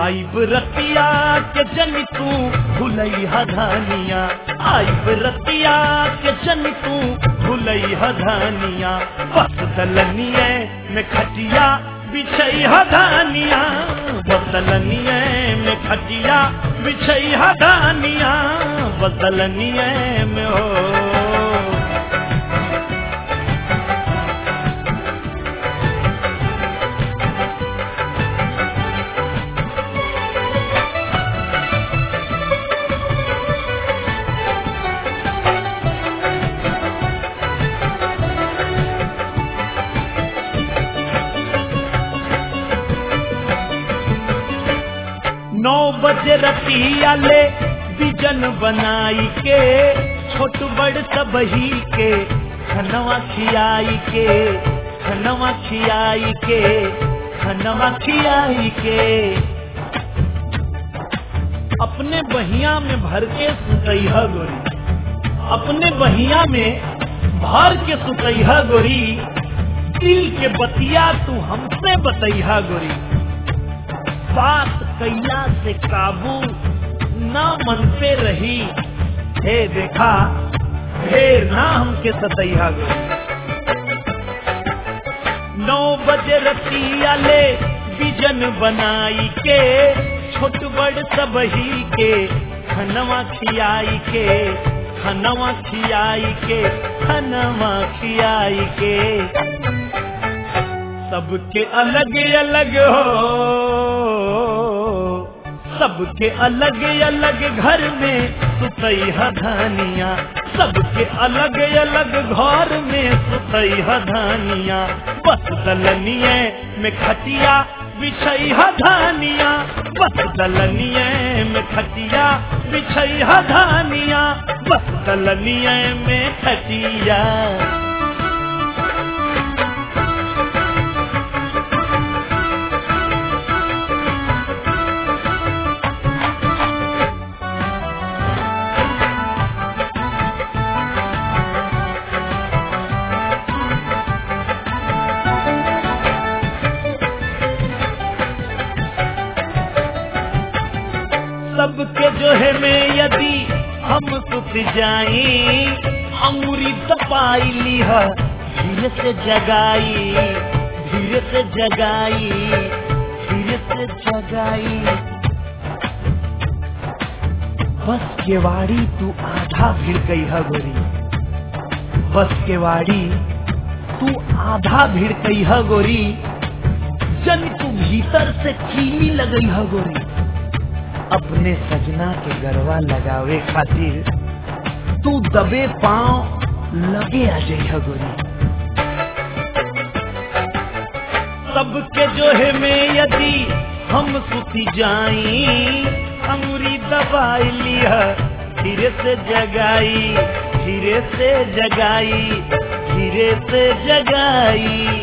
आइब रतिया के जन तू भुलैहा धानिया, आइब रतिया के जन तू भुलैहा धानिया, बस दलनिए में खटिया बिछैहा धानिया, बस दलनिए में खटिया बिछैहा धानिया, बस दलनिए में हो। नौ बजे रतिया ले बिजन बनाई के, छोट बड़ सबही के खनवा खियाई के, खनवा खियाई के, खनवा खियाई के, अपने बहिया में भर के सुतैहा गोरी, अपने बहिया में भर के सुतैहा गोरी, दिल के बतिया तू हमसे बतैहा गोरी, बात कैला से काबू ना मन पे रही, हे देखा हे ना हमके सतैहा गोरी। 9 बजे रतिया ले बिजन बनाई के, छोट बड़ सबही के खनवा खियाई के, खनवा खियाई के, खनवा खियाई के, सबके अलग अलग हो, सबके अलग अलग घर में सुतैहा धानिया, सबके अलग अलग घर में सुतैहा धानिया, बस दलनिए में खटिया बिछैहा धानिया, बस दलनिए में खटिया बिछैहा धानिया, बस दलनिए में खटिया। सबके जो है में यदि हम सुत जाएं, अंगुरी दबाई लिहा धीरे से जगाई, धीरे से जगाई, धीरे से जगाई, बस केवाड़ी तू आधा भिड़ गई है गोरी, बस केवाड़ी तू आधा भिड़ गई है गोरी, जन तू भीतर से कीली लगई है गोरी, अपने सजना के गरवा लगावे खातिर तू दबे पांव लगे आ जाइहा गोरी। सबके जो है में यदि हम सुती जाई, अंगुरी दबाई लिया धीरे से जगाई, धीरे से जगाई, धीरे से जगाई,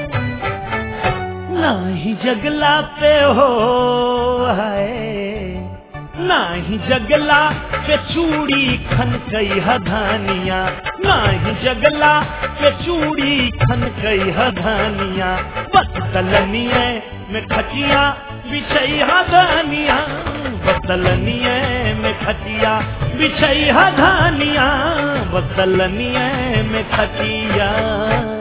नाही जगला पे हो है, नाही जगला पे चूड़ी खन कई धानिया, नाही जगला पे चूड़ी खन कई धानिया, बस दलनिए में खटिया बिछैहा धानिया, बस दलनिए में खटिया बिछैहा धानिया, बस दलनिए में खटिया।